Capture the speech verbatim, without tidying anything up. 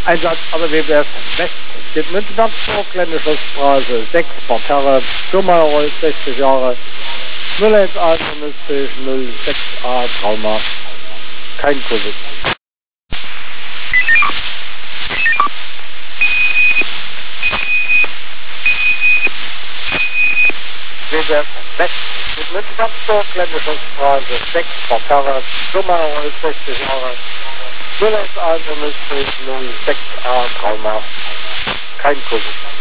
Einsatz aber W W F West steht Münzenberg, Vorländische Straße sechs, Parterre, Firma Rolf, sechzig Jahre, null eins eins null sechs A, Trauma, kein Covid. W W F West steht Münzenberg, Vorländische Straße sechs, Parterre, Firma Rolf, sechzig Jahre, null eins eins null sechs A, Trauma, kein Covid.